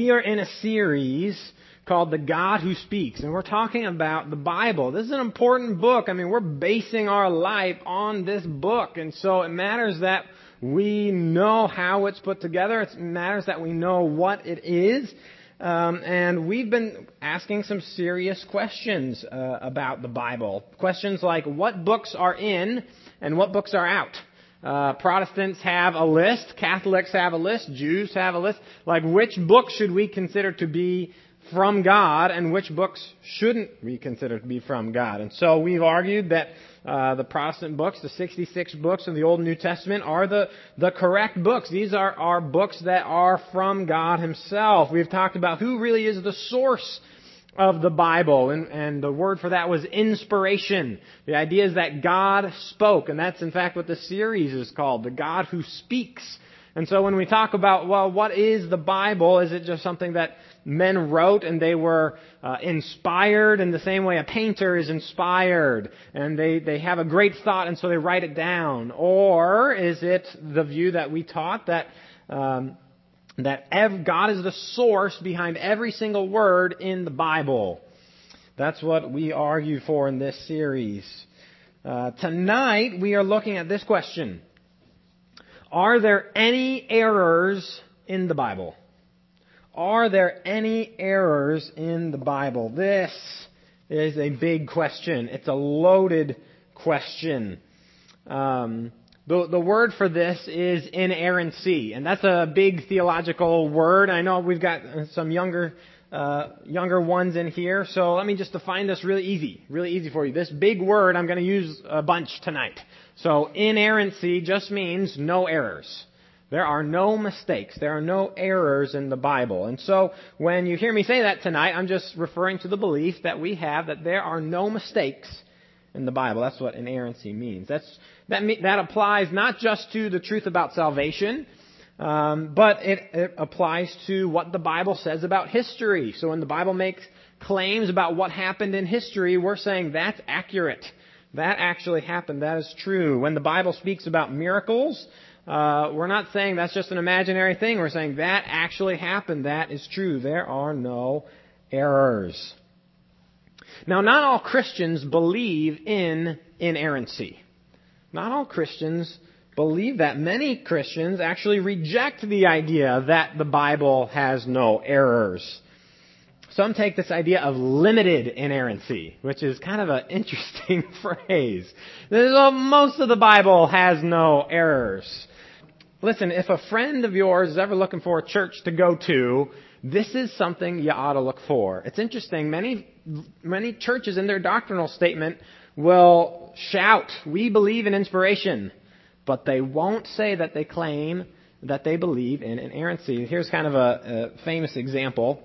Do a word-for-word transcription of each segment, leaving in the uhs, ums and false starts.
we are in a series called The God Who Speaks, and we're talking about the Bible. This is an important book. I mean, we're basing our life on this book, and so it matters that we know how it's put together. It matters that we know what it is. Um, and we've been asking some serious questions uh, about the Bible. Questions like, what books are in and what books are out? Uh, Protestants have a list. Catholics have a list. Jews have a list. Like, which books should we consider to be from God and which books shouldn't we consider to be from God? And so we've argued that uh, the Protestant books, the sixty-six books of the Old and New Testament, are the, the correct books. These are, are books that are from God Himself. We've talked about who really is the source of the Bible, and, and the word for that was inspiration. The idea is that God spoke, and that's in fact what the series is called, The God Who Speaks. And so when we talk about, well, what is the Bible? Is it just something that men wrote and they were uh, inspired in the same way a painter is inspired and they, they have a great thought and so they write it down? Or is it the view that we taught that um, that ev- God is the source behind every single word in the Bible? That's what we argue for in this series. Uh, tonight we are looking at this question. Are there any errors in the Bible? Are there any errors in the Bible? This is a big question. It's a loaded question. Um, the, the word for this is inerrancy, and that's a big theological word. I know we've got some younger uh, younger ones in here, so let me just define this really easy, really easy for you. This big word I'm going to use a bunch tonight. So inerrancy just means no errors. There are no mistakes. There are no errors in the Bible. And so when you hear me say that tonight, I'm just referring to the belief that we have that there are no mistakes in the Bible. That's what inerrancy means. That's, that, that applies not just to the truth about salvation, um, but it, it applies to what the Bible says about history. So when the Bible makes claims about what happened in history, we're saying that's accurate. That actually happened. That is true. When the Bible speaks about miracles, Uh, we're not saying that's just an imaginary thing. We're saying that actually happened. That is true. There are no errors. Now, not all Christians believe in inerrancy. Not all Christians believe that. Many Christians actually reject the idea that the Bible has no errors. Some take this idea of limited inerrancy, which is kind of an interesting phrase. Well, most of the Bible has no errors. Listen, if a friend of yours is ever looking for a church to go to, this is something you ought to look for. It's interesting. Many, many churches in their doctrinal statement will shout, "We believe in inspiration," but they won't say that they claim that they believe in inerrancy. Here's kind of a, a famous example.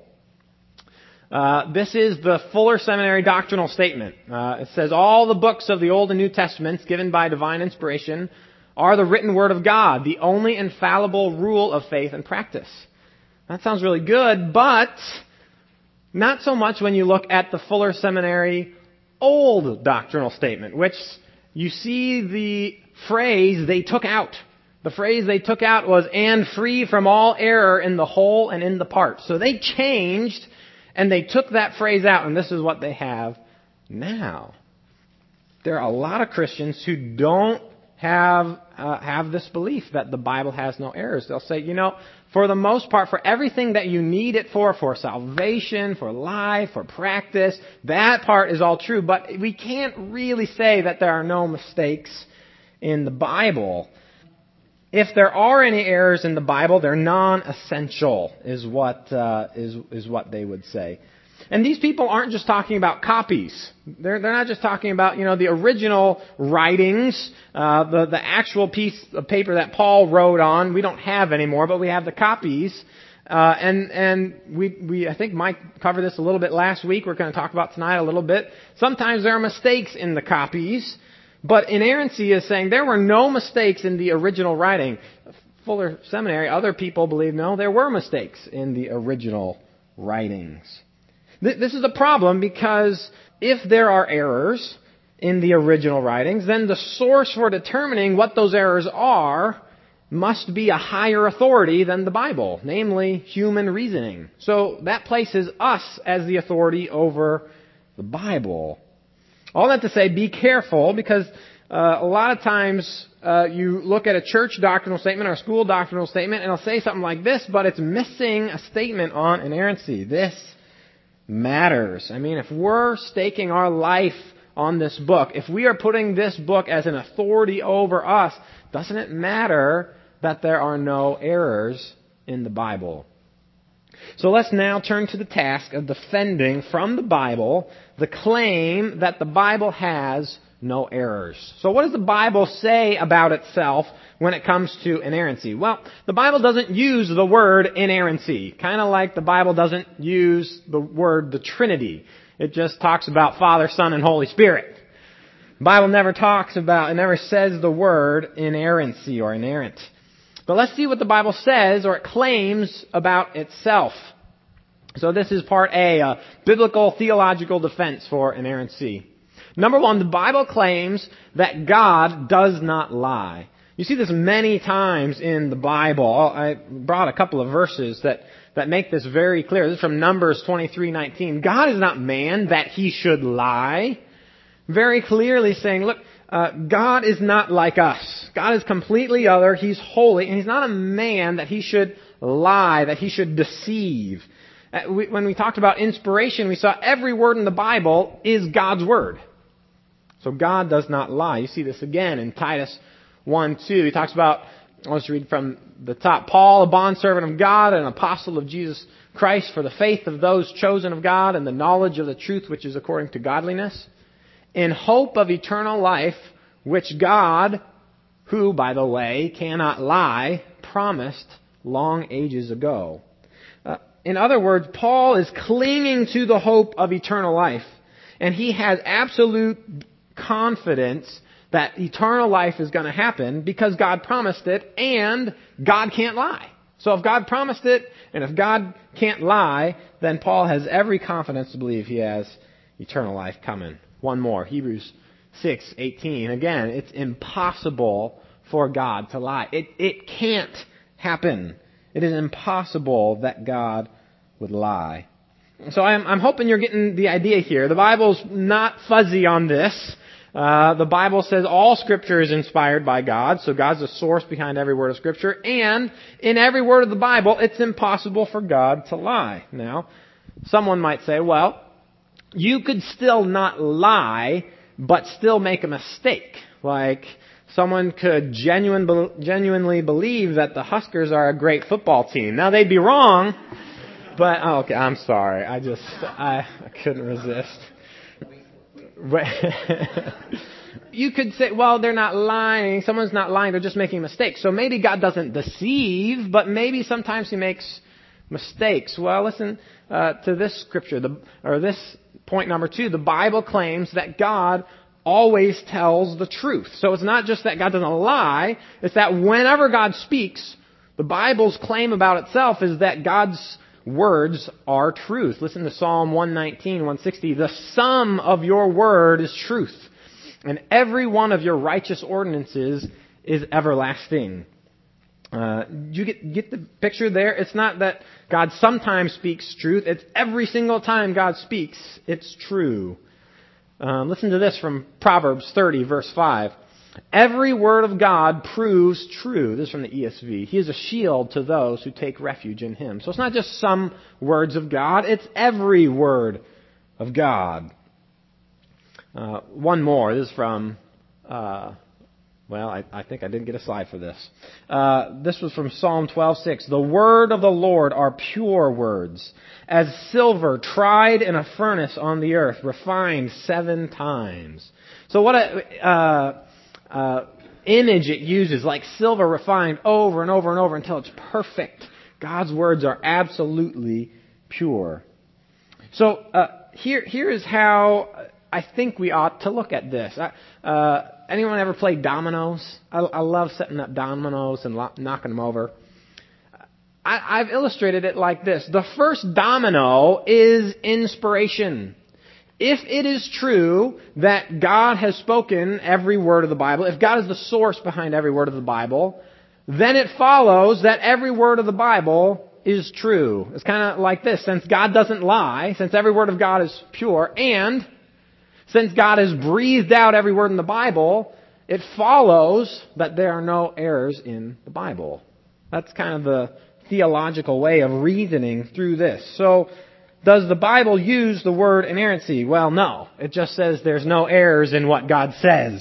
Uh, this is the Fuller Seminary doctrinal statement. Uh, it says, all the books of the Old and New Testaments given by divine inspiration are the written word of God, the only infallible rule of faith and practice. That sounds really good, but not so much when you look at the Fuller Seminary Old doctrinal statement, which you see the phrase they took out. The phrase they took out was, and free from all error in the whole and in the part. So they changed and they took that phrase out, and this is what they have now. There are a lot of Christians who don't have uh, have this belief that the Bible has no errors. They'll say, you know, for the most part, for everything that you need it for, for salvation, for life, for practice, that part is all true, but we can't really say that there are no mistakes in the Bible. If there are any errors in the Bible, they're non-essential, is what uh, is is what they would say. And these people aren't just talking about copies. They're they're not just talking about, you know, the original writings, uh, the the actual piece of paper that Paul wrote on. We don't have anymore, but we have the copies. Uh, and and we we I think Mike covered this a little bit last week. We're going to talk about tonight a little bit. Sometimes there are mistakes in the copies. But inerrancy is saying there were no mistakes in the original writing. Fuller Seminary, other people believe, no, there were mistakes in the original writings. This is a problem because if there are errors in the original writings, then the source for determining what those errors are must be a higher authority than the Bible, namely human reasoning. So that places us as the authority over the Bible. All that to say, be careful, because uh, a lot of times uh, you look at a church doctrinal statement or a school doctrinal statement, and it'll say something like this, but it's missing a statement on inerrancy. This matters. I mean, if we're staking our life on this book, if we are putting this book as an authority over us, doesn't it matter that there are no errors in the Bible? So let's now turn to the task of defending from the Bible the claim that the Bible has no errors. So what does the Bible say about itself when it comes to inerrancy? Well, the Bible doesn't use the word inerrancy, kind of like the Bible doesn't use the word the Trinity. It just talks about Father, Son, and Holy Spirit. The Bible never talks about, it never says the word inerrancy or inerrant. But let's see what the Bible says or it claims about itself. So this is part A, a biblical theological defense for inerrancy. Number one, the Bible claims that God does not lie. You see this many times in the Bible. I brought a couple of verses that, that make this very clear. This is from Numbers twenty-three nineteen. God is not man that he should lie. Very clearly saying, look, uh, God is not like us. God is completely other. He's holy. And he's not a man that he should lie, that he should deceive. Uh, we, when we talked about inspiration, we saw every word in the Bible is God's word. So God does not lie. You see this again in Titus one two. He talks about, let's read from the top. Paul, a bondservant of God, an apostle of Jesus Christ, for the faith of those chosen of God and the knowledge of the truth which is according to godliness, in hope of eternal life, which God, who, by the way, cannot lie, promised long ages ago. Uh, in other words, Paul is clinging to the hope of eternal life, and he has absolute confidence that eternal life is going to happen because God promised it, and God can't lie. So if God promised it, and if God can't lie, then Paul has every confidence to believe he has eternal life coming. One more, Hebrews six eighteen. Again, it's impossible for God to lie. It, it can't happen. It is impossible that God would lie. So I'm, I'm hoping you're getting the idea here. The Bible's not fuzzy on this. Uh, the Bible says all Scripture is inspired by God, so God's the source behind every word of Scripture, and in every word of the Bible, it's impossible for God to lie. Now, someone might say, well, you could still not lie, but still make a mistake. Like, someone could genuine, genuinely believe that the Huskers are a great football team. Now, they'd be wrong, but, oh, okay, I'm sorry. I just, I, I couldn't resist. You could say, well, they're not lying. Someone's not lying. They're just making mistakes. So maybe God doesn't deceive, but maybe sometimes he makes mistakes. Well, listen uh, to this scripture, the, or this point number two. The Bible claims that God always tells the truth. So it's not just that God doesn't lie. It's that whenever God speaks, the Bible's claim about itself is that God's words are truth. Listen to Psalm one nineteen, one sixty. The sum of your word is truth, and every one of your righteous ordinances is everlasting. Uh, you get, get the picture there? It's not that God sometimes speaks truth. It's every single time God speaks, it's true. Uh, listen to this from Proverbs thirty, verse five. Every word of God proves true. This is from the E S V. He is a shield to those who take refuge in him. So it's not just some words of God. It's every word of God. Uh, one more. This is from, uh, well, I, I think I didn't get a slide for this. Uh, this was from Psalm twelve six. The word of the Lord are pure words, as silver tried in a furnace on the earth, refined seven times. So what a... Uh, Uh, image it uses, like silver refined over and over and over until it's perfect. God's words are absolutely pure. So uh, here, here is how I think we ought to look at this. Uh, anyone ever play dominoes? I, I love setting up dominoes and lo- knocking them over. I, I've illustrated it like this. The first domino is inspiration. If it is true that God has spoken every word of the Bible, if God is the source behind every word of the Bible, then it follows that every word of the Bible is true. It's kind of like this. Since God doesn't lie, since every word of God is pure, and since God has breathed out every word in the Bible, it follows that there are no errors in the Bible. That's kind of the theological way of reasoning through this. So, does the Bible use the word inerrancy? Well, no. It just says there's no errors in what God says.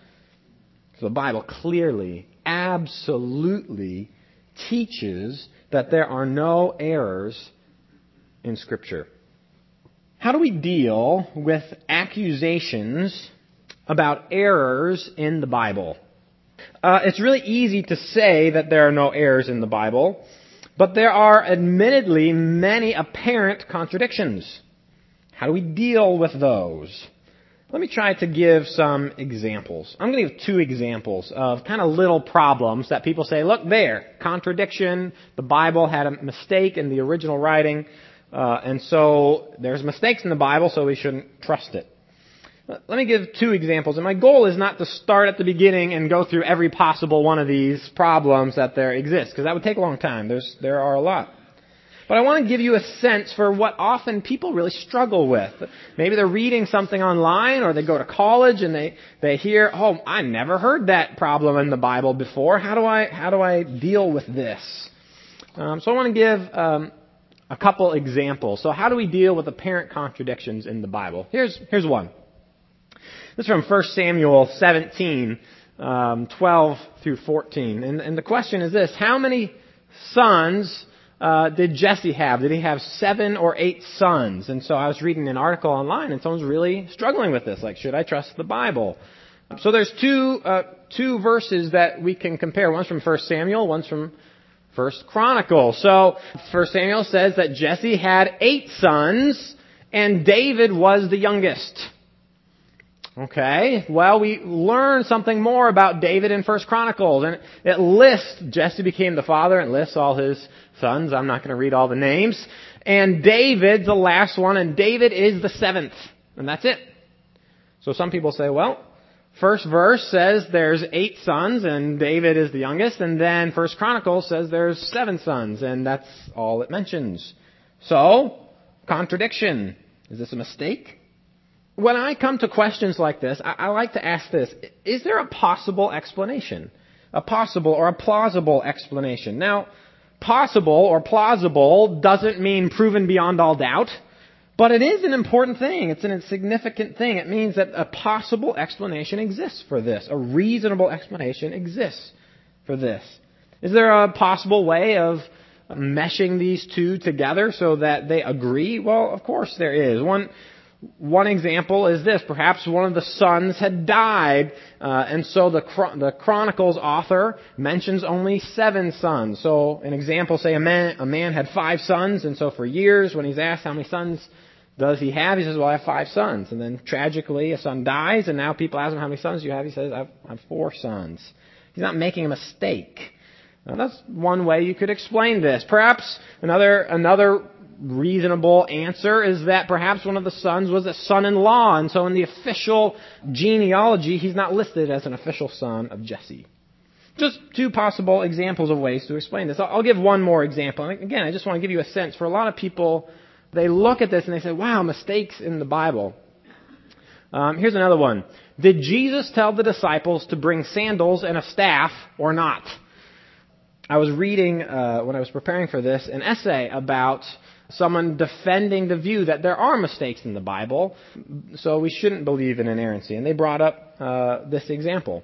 So the Bible clearly, absolutely teaches that there are no errors in Scripture. How do we deal with accusations about errors in the Bible? Uh, it's really easy to say that there are no errors in the Bible, but there are admittedly many apparent contradictions. How do we deal with those? Let me try to give some examples. I'm going to give two examples of kind of little problems that people say, look there, contradiction, the Bible had a mistake in the original writing, uh, and so there's mistakes in the Bible, so we shouldn't trust it. Let me give two examples, and my goal is not to start at the beginning and go through every possible one of these problems that there exist, because that would take a long time. There's, there are a lot. But I want to give you a sense for what often people really struggle with. Maybe they're reading something online, or they go to college and they, they hear, oh, I never heard that problem in the Bible before. How do I, how do I deal with this? Um, so I want to give um, a couple examples. So how do we deal with apparent contradictions in the Bible? Here's, here's one. This is from First Samuel seventeen, um, twelve through fourteen. And, and the question is this: how many sons uh, did Jesse have? Did he have seven or eight sons? And so I was reading an article online, and someone's really struggling with this. Like, should I trust the Bible? So there's two uh, two verses that we can compare. One's from First Samuel, one's from First Chronicles. So First Samuel says that Jesse had eight sons, and David was the youngest. Okay, well, we learn something more about David in First Chronicles, and it lists, Jesse became the father, and lists all his sons. I'm not going to read all the names. And David's the last one, and David is the seventh. And that's it. So some people say, well, first verse says there's eight sons, and David is the youngest, and then First Chronicles says there's seven sons, and that's all it mentions. So, contradiction. Is this a mistake? When I come to questions like this, I, I like to ask this: is there a possible explanation? A possible or a plausible explanation. Now, possible or plausible doesn't mean proven beyond all doubt, but it is an important thing. It's a significant thing. It means that a possible explanation exists for this. A reasonable explanation exists for this. Is there a possible way of meshing these two together so that they agree? Well, of course there is. One One example is this. Perhaps one of the sons had died, uh, and so the, the Chronicles author mentions only seven sons. So an example, say a man, a man had five sons, and so for years when he's asked how many sons does he have, he says, well, I have five sons. And then tragically a son dies, and now people ask him, how many sons do you have? He says, I have, I have four sons. He's not making a mistake. Now, that's one way you could explain this. Perhaps another another reasonable answer is that perhaps one of the sons was a son-in-law, and so in the official genealogy, he's not listed as an official son of Jesse. Just two possible examples of ways to explain this. I'll give one more example. And again, I just want to give you a sense. For a lot of people, they look at this and they say, wow, mistakes in the Bible. Um, here's another one. Did Jesus tell the disciples to bring sandals and a staff or not? I was reading, uh, when I was preparing for this, an essay about someone defending the view that there are mistakes in the Bible, so we shouldn't believe in inerrancy. And they brought up uh, this example.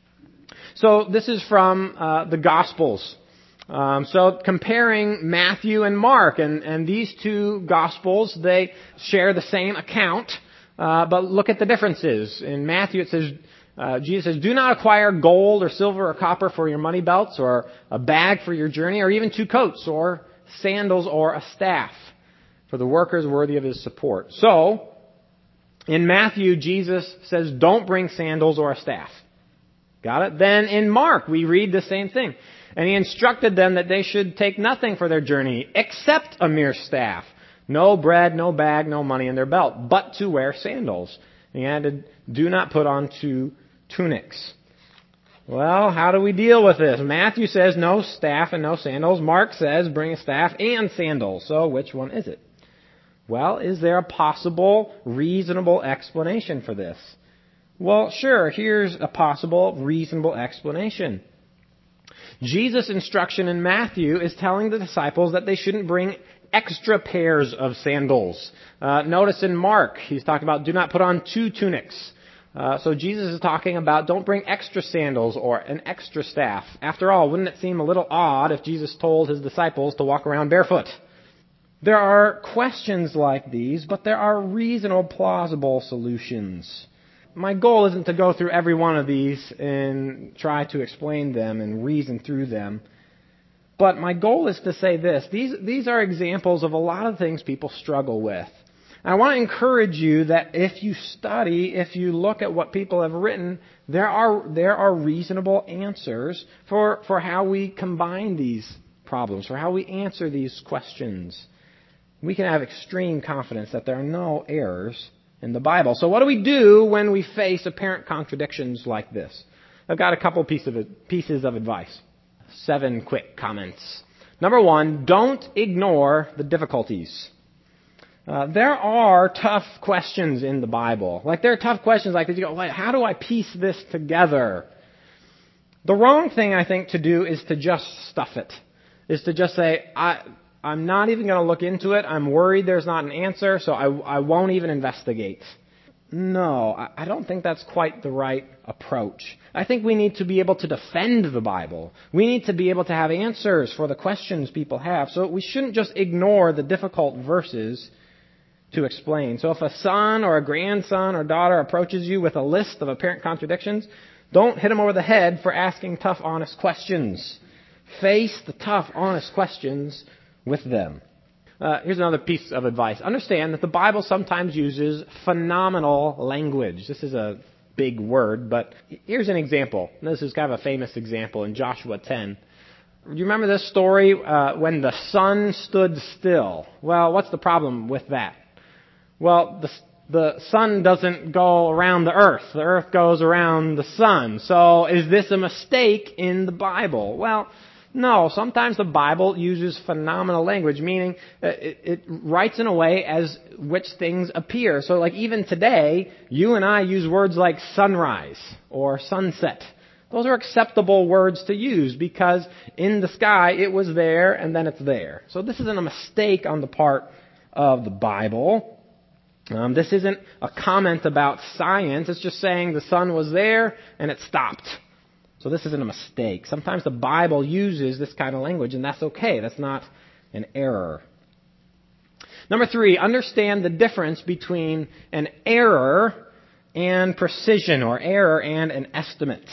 So this is from uh, the Gospels. Um, so comparing Matthew and Mark, and, and these two Gospels, they share the same account, uh, but look at the differences. In Matthew it says, uh, Jesus says, do not acquire gold or silver or copper for your money belts, or a bag for your journey, or even two coats, or sandals, or a staff, for the worker is worthy of his support. So, in Matthew, Jesus says, don't bring sandals or a staff. Got it? Then in Mark, we read the same thing. And he instructed them that they should take nothing for their journey except a mere staff. No bread, no bag, no money in their belt, but to wear sandals. And he added, do not put on two tunics. Well, how do we deal with this? Matthew says no staff and no sandals. Mark says bring a staff and sandals. So which one is it? Well, is there a possible, reasonable explanation for this? Well, sure, here's a possible, reasonable explanation. Jesus' instruction in Matthew is telling the disciples that they shouldn't bring extra pairs of sandals. Uh, notice in Mark, he's talking about do not put on two tunics. Uh, so Jesus is talking about don't bring extra sandals or an extra staff. After all, wouldn't it seem a little odd if Jesus told his disciples to walk around barefoot? There are questions like these, but there are reasonable, plausible solutions. My goal isn't to go through every one of these and try to explain them and reason through them. But my goal is to say this. These, these are examples of a lot of things people struggle with. I want to encourage you that if you study, if you look at what people have written, there are there are reasonable answers for, for how we combine these problems, for how we answer these questions. We can have extreme confidence that there are no errors in the Bible. So what do we do when we face apparent contradictions like this? I've got a couple pieces of, pieces of advice. Seven quick comments. Number one, don't ignore the difficulties. Uh, there are tough questions in the Bible. Like there are tough questions like this. You go, wait, how do I piece this together? The wrong thing I think to do is to just stuff it. Is to just say, I, I'm not even going to look into it. I'm worried there's not an answer, so I, I won't even investigate. No, I, I don't think that's quite the right approach. I think we need to be able to defend the Bible. We need to be able to have answers for the questions people have. So we shouldn't just ignore the difficult verses to explain. So if a son or a grandson or daughter approaches you with a list of apparent contradictions, don't hit them over the head for asking tough, honest questions. Face the tough, honest questions with them. Uh, here's another piece of advice. Understand that the Bible sometimes uses phenomenal language. This is a big word, but here's an example. This is kind of a famous example in Joshua ten. Do you remember this story uh, when the sun stood still? Well, what's the problem with that? Well, the, the sun doesn't go around the earth. The earth goes around the sun. So is this a mistake in the Bible? Well, no. Sometimes the Bible uses phenomenal language, meaning it, it writes in a way as which things appear. So like even today, you and I use words like sunrise or sunset. Those are acceptable words to use because in the sky it was there and then it's there. So this isn't a mistake on the part of the Bible. Um, this isn't a comment about science. It's just saying the sun was there and it stopped. So this isn't a mistake. Sometimes the Bible uses this kind of language, and that's okay. That's not an error. Number three, understand the difference between an error and precision, or error and an estimate.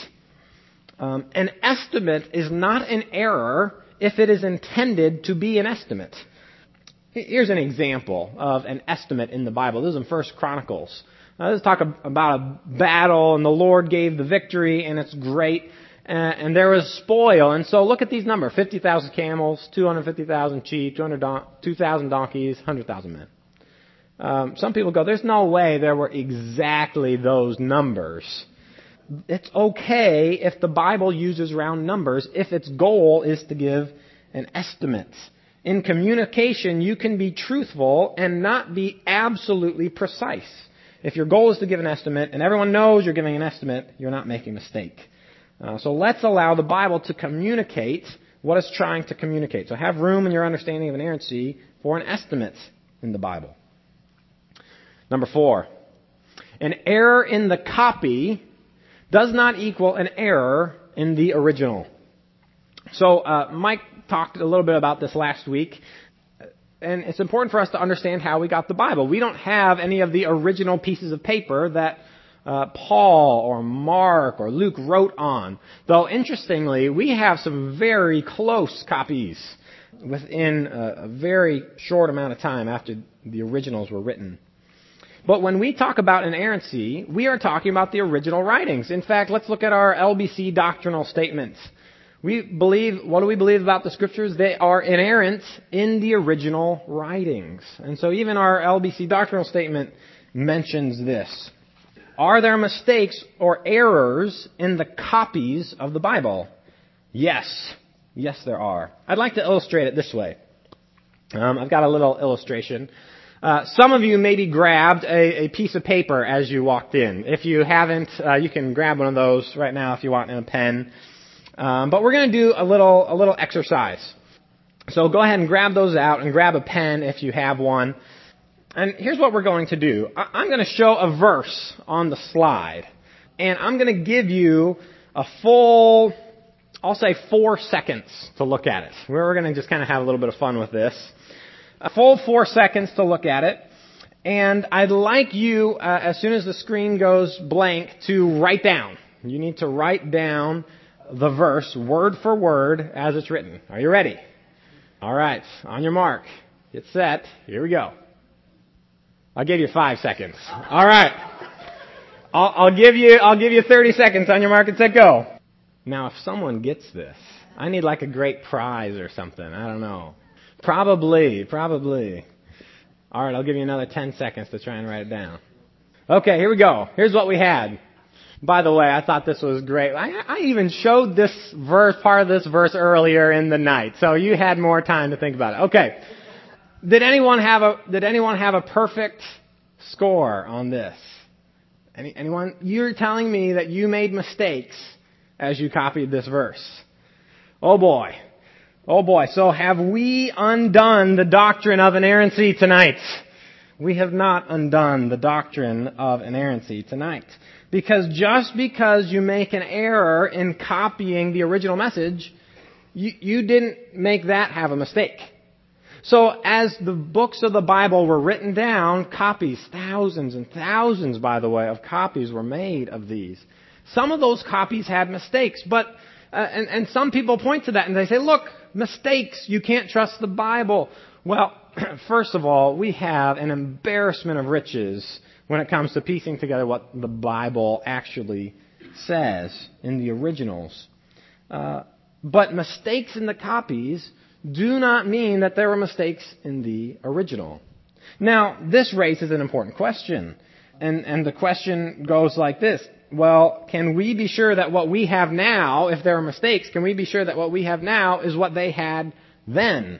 Um, an estimate is not an error if it is intended to be an estimate. Here's an example of an estimate in the Bible. This is in First Chronicles. Now, let's talk about a battle, and the Lord gave the victory, and it's great. Uh, and there was spoil. And so look at these numbers. fifty thousand camels, two hundred fifty thousand sheep, two thousand donkeys, one hundred thousand men. Um, some people go, there's no way there were exactly those numbers. It's okay if the Bible uses round numbers if its goal is to give an estimate. In communication, you can be truthful and not be absolutely precise. If your goal is to give an estimate and everyone knows you're giving an estimate, you're not making a mistake. Uh, so let's allow the Bible to communicate what it's trying to communicate. So have room in your understanding of inerrancy for an estimate in the Bible. Number four, an error in the copy does not equal an error in the original. So uh, Mike talked a little bit about this last week, and it's important for us to understand how we got the Bible. We don't have any of the original pieces of paper that uh, Paul or Mark or Luke wrote on. Though, interestingly, we have some very close copies within a, a very short amount of time after the originals were written. But when we talk about inerrancy, we are talking about the original writings. In fact, let's look at our L B C doctrinal statements. We believe, what do we believe about the Scriptures? They are inerrant in the original writings. And so even our L B C doctrinal statement mentions this. Are there mistakes or errors in the copies of the Bible? Yes. Yes, there are. I'd like to illustrate it this way. Um, I've got a little illustration. Uh, some of you maybe grabbed a, a piece of paper as you walked in. If you haven't, uh, you can grab one of those right now if you want, and a pen. Um, but we're going to do a little a little exercise. So go ahead and grab those out and grab a pen if you have one. And here's what we're going to do. I, I'm going to show a verse on the slide, and I'm going to give you a full, I'll say four seconds to look at it. We're going to just kind of have a little bit of fun with this. A full four seconds to look at it. And I'd like you, uh, as soon as the screen goes blank, to write down. You need to write down the verse word for word as it's written. Are you ready? All right. On your mark. Get set. Here we go. I'll give you five seconds. All right. I'll, I'll give you, I'll give you thirty seconds. On your mark and set, go. Now, if someone gets this, I need like a great prize or something. I don't know. Probably, probably. All right, I'll give you another ten seconds to try and write it down. Okay, here we go. Here's what we had. By the way, I thought this was great. I, I even showed this verse, part of this verse earlier in the night, so you had more time to think about it. Okay. Did anyone have a, did anyone have a perfect score on this? Any, anyone? You're telling me that you made mistakes as you copied this verse. Oh boy. Oh boy. So have we undone the doctrine of inerrancy tonight? We have not undone the doctrine of inerrancy tonight. Because just because you make an error in copying the original message, you, you didn't make that have a mistake. So as the books of the Bible were written down, copies, thousands and thousands, by the way, of copies were made of these. Some of those copies had mistakes, but uh, and, and some people point to that and they say, look, mistakes, you can't trust the Bible. Well, first of all, we have an embarrassment of riches when it comes to piecing together what the Bible actually says in the originals. Uh, but mistakes in the copies do not mean that there were mistakes in the original. Now, this raises an important question. And, and the question goes like this. Well, can we be sure that what we have now, if there are mistakes, can we be sure that what we have now is what they had then?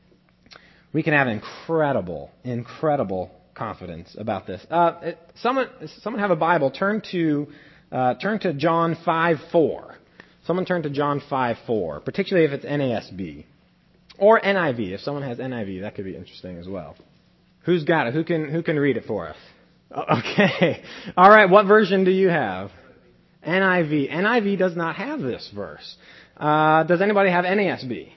We can have incredible, incredible confidence about this. Uh, it, someone, someone have a Bible. Turn to, uh, turn to John five four. Someone turn to John five four, particularly if it's N A S B. Or N I V. If someone has N I V, that could be interesting as well. Who's got it? Who can, who can read it for us? Okay. All right. What version do you have? N I V. N I V does not have this verse. Uh, does anybody have N A S B?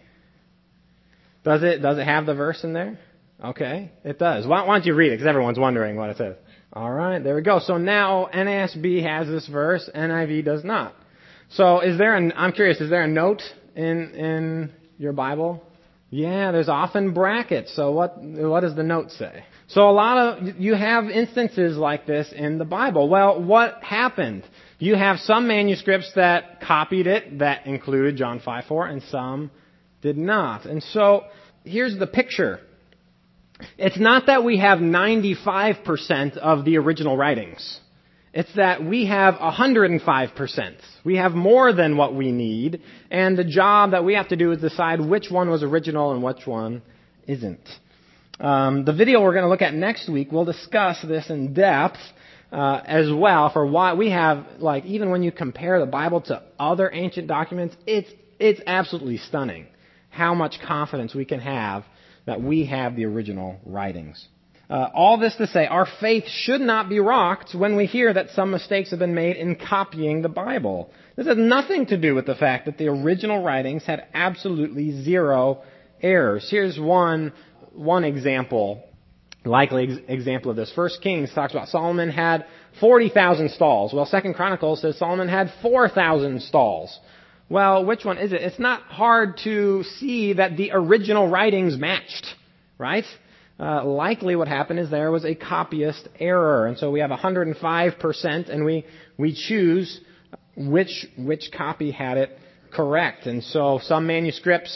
Does it, does it have the verse in there? Okay. It does. Why, why don't you read it? Because everyone's wondering what it says. All right. There we go. So now N A S B has this verse. N I V does not. So is there an, I'm curious, is there a note in, in your Bible? Yeah, there's often brackets. So what, what does the note say? So a lot of, you have instances like this in the Bible. Well, what happened? You have some manuscripts that copied it, that included John five four, and some did not. And so, here's the picture. It's not that we have ninety-five percent of the original writings. It's that we have one hundred five percent. We have more than what we need, and the job that we have to do is decide which one was original and which one isn't. Um, the video we're going to look at next week, we'll discuss this in depth uh, as well for why we have, like, even when you compare the Bible to other ancient documents, it's it's absolutely stunning how much confidence we can have that we have the original writings. Uh, all this to say, our faith should not be rocked when we hear that some mistakes have been made in copying the Bible. This has nothing to do with the fact that the original writings had absolutely zero errors. Here's one one example, likely ex- example of this. First Kings talks about Solomon had forty thousand stalls. Well, Second Chronicles says Solomon had four thousand stalls. Well, which one is it? It's not hard to see that the original writings matched, right? Uh, likely what happened is there was a copyist error. And so we have one hundred five percent, and we, we choose which, which copy had it correct. And so some manuscripts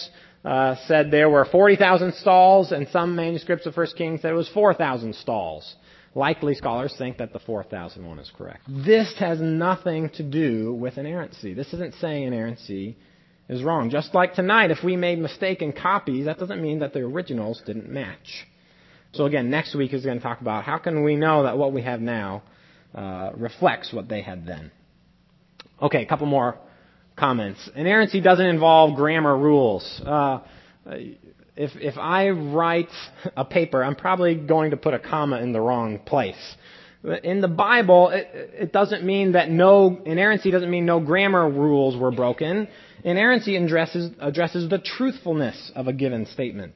uh, said there were forty thousand stalls, and some manuscripts of First Kings said it was four thousand stalls. Likely scholars think that the four thousand one is correct. This has nothing to do with inerrancy. This isn't saying inerrancy is wrong. Just like tonight, if we made mistaken copies, that doesn't mean that the originals didn't match. So again, next week is going to talk about how can we know that what we have now uh, reflects what they had then. Okay, a couple more comments. Inerrancy doesn't involve grammar rules. Uh, if if I write a paper, I'm probably going to put a comma in the wrong place. In the Bible, it, it doesn't mean that no inerrancy doesn't mean no grammar rules were broken. Inerrancy addresses addresses the truthfulness of a given statement.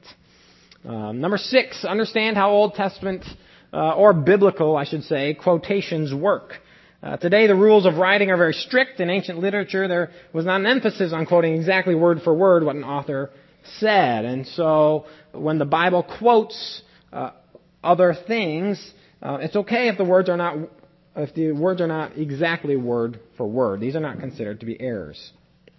Um, number six, understand how Old Testament uh, or biblical, I should say, quotations work. Uh, today, the rules of writing are very strict. In ancient literature, there was not an emphasis on quoting exactly word for word what an author said. And so, when the Bible quotes uh, other things, uh, it's okay if the words are not if the words are not exactly word for word. These are not considered to be errors.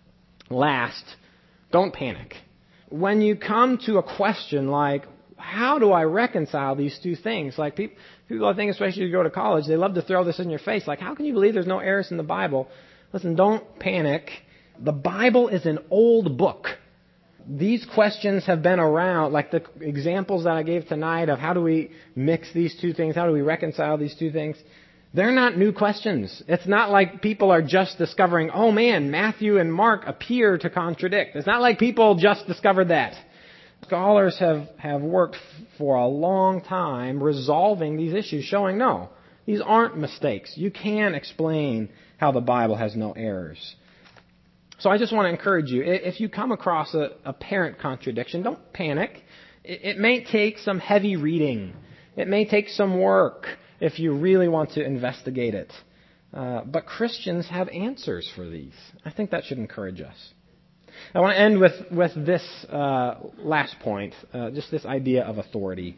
Last, don't panic. When you come to a question like, how do I reconcile these two things? Like people, people I think, especially if you go to college, they love to throw this in your face. Like, how can you believe there's no errors in the Bible? Listen, don't panic. The Bible is an old book. These questions have been around, like the examples that I gave tonight of how do we mix these two things, how do we reconcile these two things. They're not new questions. It's not like people are just discovering, oh man, Matthew and Mark appear to contradict. It's not like people just discovered that. Scholars have, have worked for a long time resolving these issues, showing no, these aren't mistakes. You can explain how the Bible has no errors. So I just want to encourage you, if you come across a apparent contradiction, don't panic. It, it may take some heavy reading. It may take some work if you really want to investigate it. Uh, but Christians have answers for these. I think that should encourage us. I want to end with, with this uh, last point, uh, just this idea of authority.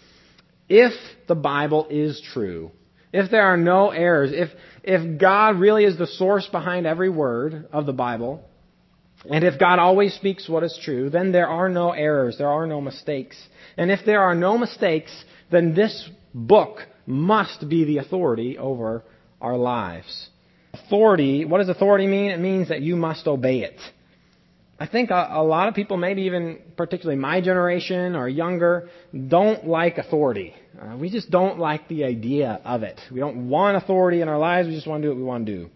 If the Bible is true, if there are no errors, if if God really is the source behind every word of the Bible, and if God always speaks what is true, then there are no errors, there are no mistakes. And if there are no mistakes, then this book must be the authority over our lives. Authority, what does authority mean? It means that you must obey it. I think a, a lot of people, maybe even particularly my generation or younger, don't like authority. Uh, we just don't like the idea of it. We don't want authority in our lives. We just want to do what we want to do.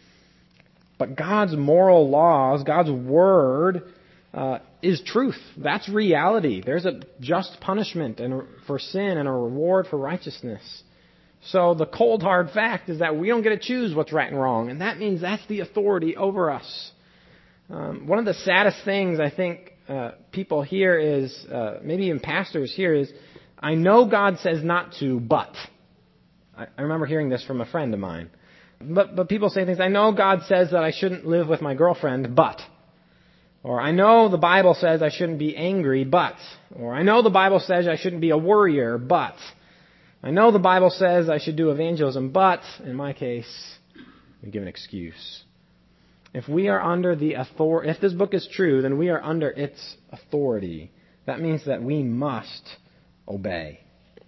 But God's moral laws, God's word, uh, is truth. That's reality. There's a just punishment and for sin and a reward for righteousness. So the cold hard fact is that we don't get to choose what's right and wrong, and that means that's the authority over us. Um, one of the saddest things I think uh, people hear is, uh, maybe even pastors hear is, I know God says not to, but. I, I remember hearing this from a friend of mine. But but people say things, I know God says that I shouldn't live with my girlfriend, but. Or I know the Bible says I shouldn't be angry, but. Or I know the Bible says I shouldn't be a worrier, but. I know the Bible says I should do evangelism, but, in my case, we give an excuse. If we are under the authority, if this book is true, then we are under its authority. That means that we must obey.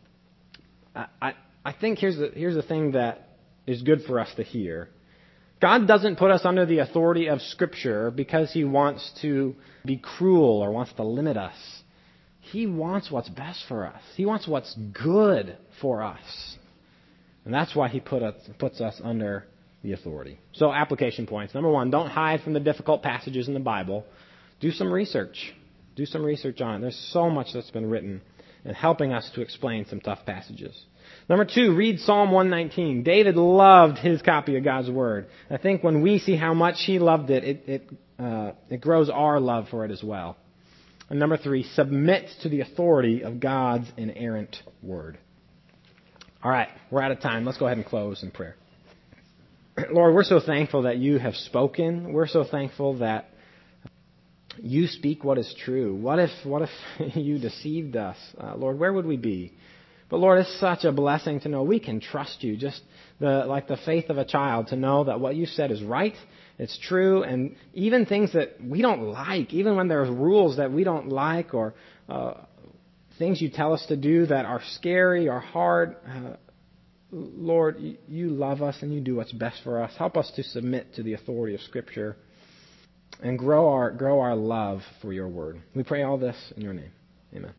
I, I, I think here's the, here's the thing that is good for us to hear. God doesn't put us under the authority of Scripture because He wants to be cruel or wants to limit us. He wants what's best for us. He wants what's good for us. And that's why He put us, puts us under the authority. So application points. Number one, don't hide from the difficult passages in the Bible. Do some research. Do some research on it. There's so much that's been written in helping us to explain some tough passages. Number two, read Psalm one nineteen. David loved his copy of God's Word. I think when we see how much he loved it, it, it, uh, it grows our love for it as well. And number three, submit to the authority of God's inerrant Word. All right, we're out of time. Let's go ahead and close in prayer. Lord, we're so thankful that you have spoken. We're so thankful that you speak what is true. What if what if you deceived us? Uh, Lord, where would we be? But Lord, it's such a blessing to know we can trust you, just the like the faith of a child, to know that what you said is right, it's true, and even things that we don't like, even when there's rules that we don't like or uh, things you tell us to do that are scary or hard, uh, Lord, you love us and you do what's best for us. Help us to submit to the authority of Scripture and grow our grow our love for your word. We pray all this in your name. Amen.